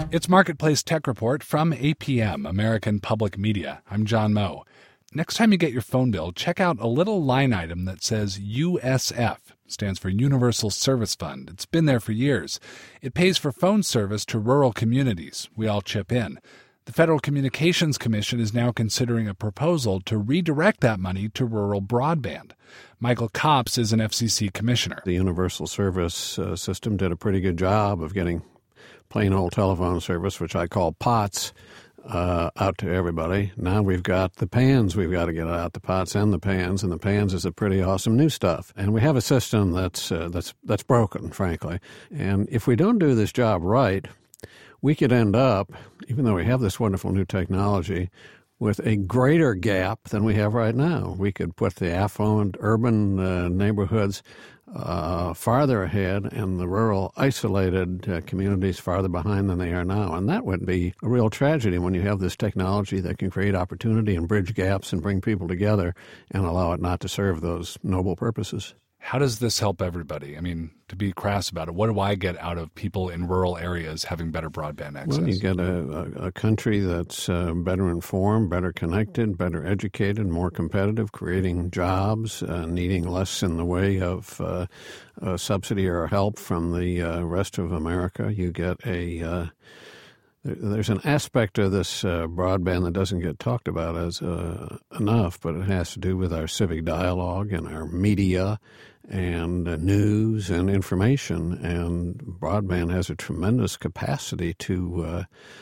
It's Marketplace Tech Report from APM, American Public Media. I'm John Moe. Next time you get your phone bill, check out a little line item that says USF. Stands for Universal Service Fund. It's been there for years. It pays for phone service to rural communities. We all chip in. The Federal Communications Commission is now considering a proposal to redirect that money to rural broadband. Michael Copps is an FCC commissioner. The Universal Service System did a pretty good job of getting plain old telephone service, which I call POTS, out to everybody. Now we've got the PANs we've got to get out, the POTS and the PANs is the pretty awesome new stuff. And we have a system that's broken, frankly. And if we don't do this job right, we could end up, even though we have this wonderful new technology, with a greater gap than we have right now. We could put the affluent urban neighborhoods farther ahead and the rural isolated communities farther behind than they are now. And that would be a real tragedy when you have this technology that can create opportunity and bridge gaps and bring people together and allow it not to serve those noble purposes. How does this help everybody? I mean, to be crass about it, what do I get out of people in rural areas having better broadband access? Well, you get a country that's better informed, better connected, better educated, more competitive, creating jobs, needing less in the way of subsidy or help from the rest of America. You get there's an aspect of this broadband that doesn't get talked about as enough, but it has to do with our civic dialogue and our media and news and information. And broadband has a tremendous capacity to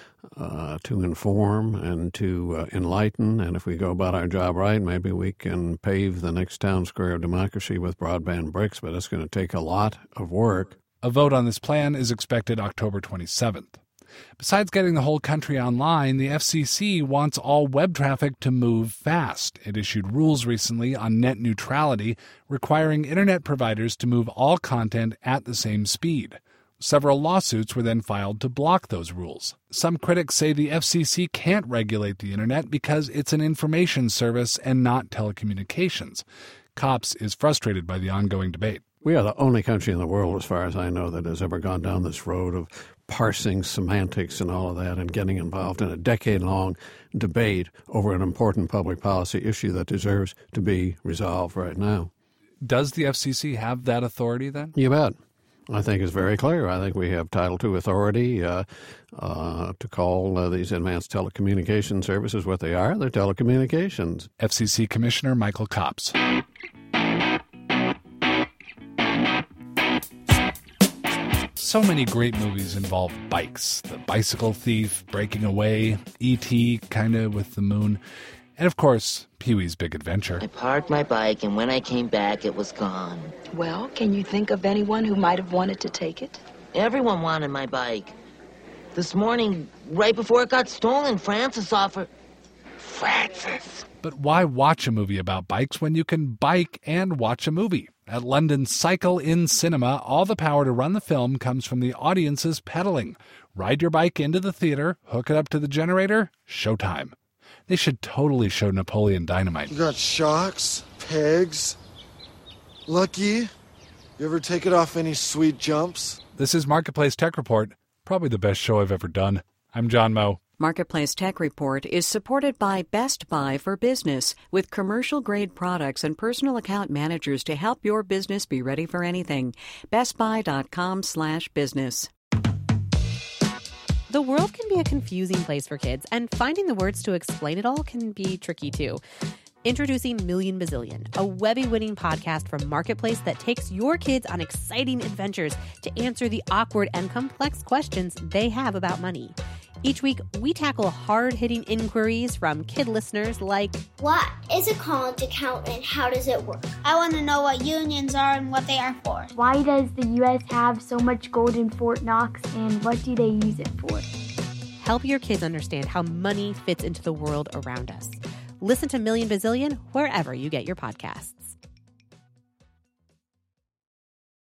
inform and to enlighten. And if we go about our job right, maybe we can pave the next town square of democracy with broadband bricks, but it's going to take a lot of work. A vote on this plan is expected October 27th. Besides getting the whole country online, the FCC wants all web traffic to move fast. It issued rules recently on net neutrality, requiring internet providers to move all content at the same speed. Several lawsuits were then filed to block those rules. Some critics say the FCC can't regulate the internet because it's an information service and not telecommunications. Copps is frustrated by the ongoing debate. We are the only country in the world, as far as I know, that has ever gone down this road of parsing semantics and all of that and getting involved in a decade-long debate over an important public policy issue that deserves to be resolved right now. Does the FCC have that authority then? You bet. I think it's very clear. I think we have Title II authority to call these advanced telecommunication services what they are. They're telecommunications. FCC Commissioner Michael Copps. So many great movies involve bikes. The Bicycle Thief, Breaking Away, E.T., kind of with the moon, and of course, Pee-wee's Big Adventure. I parked my bike, and when I came back, it was gone. Well, can you think of anyone who might have wanted to take it? Everyone wanted my bike. This morning, right before it got stolen, Francis offered... Francis! But why watch a movie about bikes when you can bike and watch a movie? At London's Cycle in Cinema, all the power to run the film comes from the audience's pedaling. Ride your bike into the theater, hook it up to the generator, showtime. They should totally show Napoleon Dynamite. You got shocks, pegs. Lucky. You ever take it off any sweet jumps? This is Marketplace Tech Report, probably the best show I've ever done. I'm John Moe. Marketplace Tech Report is supported by Best Buy for Business, with commercial-grade products and personal account managers to help your business be ready for anything. BestBuy.com/business. The world can be a confusing place for kids, and finding the words to explain it all can be tricky, too. Introducing Million Bazillion, a Webby-winning podcast from Marketplace that takes your kids on exciting adventures to answer the awkward and complex questions they have about money. Each week, we tackle hard-hitting inquiries from kid listeners like, what is a college account and how does it work? I want to know what unions are and what they are for. Why does the U.S. have so much gold in Fort Knox and what do they use it for? Help your kids understand how money fits into the world around us. Listen to Million Bazillion wherever you get your podcasts.